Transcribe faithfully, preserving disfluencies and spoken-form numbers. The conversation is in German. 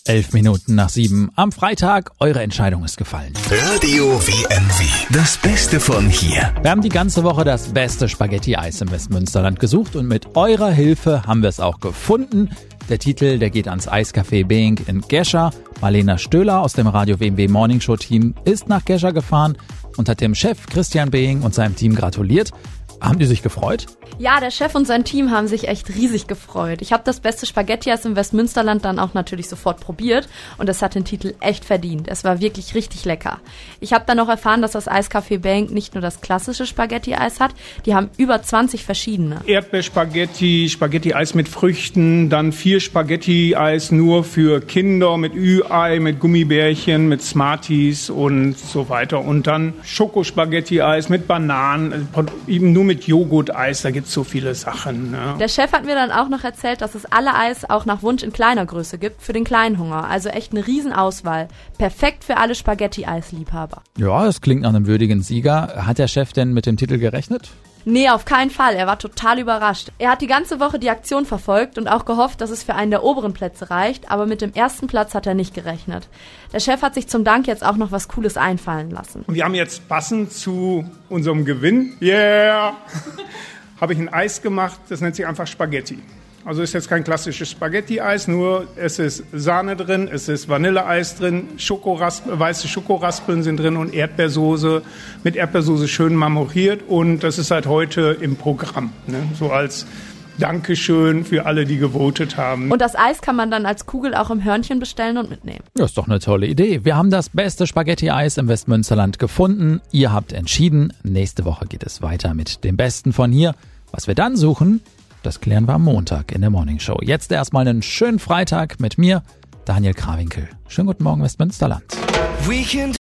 Elf Minuten nach sieben am Freitag. Eure Entscheidung ist gefallen. Radio W M W. Das Beste von hier. Wir haben die ganze Woche das beste Spaghetti-Eis im Westmünsterland gesucht und mit eurer Hilfe haben wir es auch gefunden. Der Titel, der geht ans Eiscafé Being in Gescher. Marlena Stöhler aus dem Radio W M W Morning Show Team ist nach Gescher gefahren und hat dem Chef Christian Being und seinem Team gratuliert. Haben die sich gefreut? Ja, der Chef und sein Team haben sich echt riesig gefreut. Ich habe das beste Spaghetti-Eis im Westmünsterland dann auch natürlich sofort probiert und es hat den Titel echt verdient. Es war wirklich richtig lecker. Ich habe dann noch erfahren, dass das Eiscafé Bank nicht nur das klassische Spaghetti-Eis hat, die haben über zwanzig verschiedene. Erdbeerspaghetti, Spaghetti-Eis mit Früchten, dann vier Spaghetti-Eis nur für Kinder mit Ü-Ei, mit Gummibärchen, mit Smarties und so weiter. Und dann Schokospaghetti-Eis mit Bananen, eben nur mit Joghurt-Eis, da gibt es so viele Sachen. Ne? Der Chef hat mir dann auch noch erzählt, dass es alle Eis auch nach Wunsch in kleiner Größe gibt, für den kleinen Hunger. Also echt eine Riesenauswahl. Perfekt für alle Spaghetti-Eis-Liebhaber. Ja, das klingt nach einem würdigen Sieger. Hat der Chef denn mit dem Titel gerechnet? Nee, auf keinen Fall. Er war total überrascht. Er hat die ganze Woche die Aktion verfolgt und auch gehofft, dass es für einen der oberen Plätze reicht, aber mit dem ersten Platz hat er nicht gerechnet. Der Chef hat sich zum Dank jetzt auch noch was Cooles einfallen lassen. Und wir haben jetzt passend zu unserem Gewinn, yeah, habe ich ein Eis gemacht, das nennt sich einfach Spaghetti. Also ist jetzt kein klassisches Spaghetti-Eis, nur es ist Sahne drin, es ist Vanilleeis drin, Schokorasp- weiße Schokoraspeln sind drin und Erdbeersoße, mit Erdbeersoße schön marmoriert und das ist seit heute im Programm, ne? So als Dankeschön für alle, die gewotet haben. Und das Eis kann man dann als Kugel auch im Hörnchen bestellen und mitnehmen. Das ist doch eine tolle Idee. Wir haben das beste Spaghetti-Eis im Westmünsterland gefunden. Ihr habt entschieden. Nächste Woche geht es weiter mit dem Besten von hier. Was wir dann suchen, das klären wir am Montag in der Morning Show. Jetzt erstmal einen schönen Freitag mit mir, Daniel Krawinkel. Schönen guten Morgen, Westmünsterland. Weekend.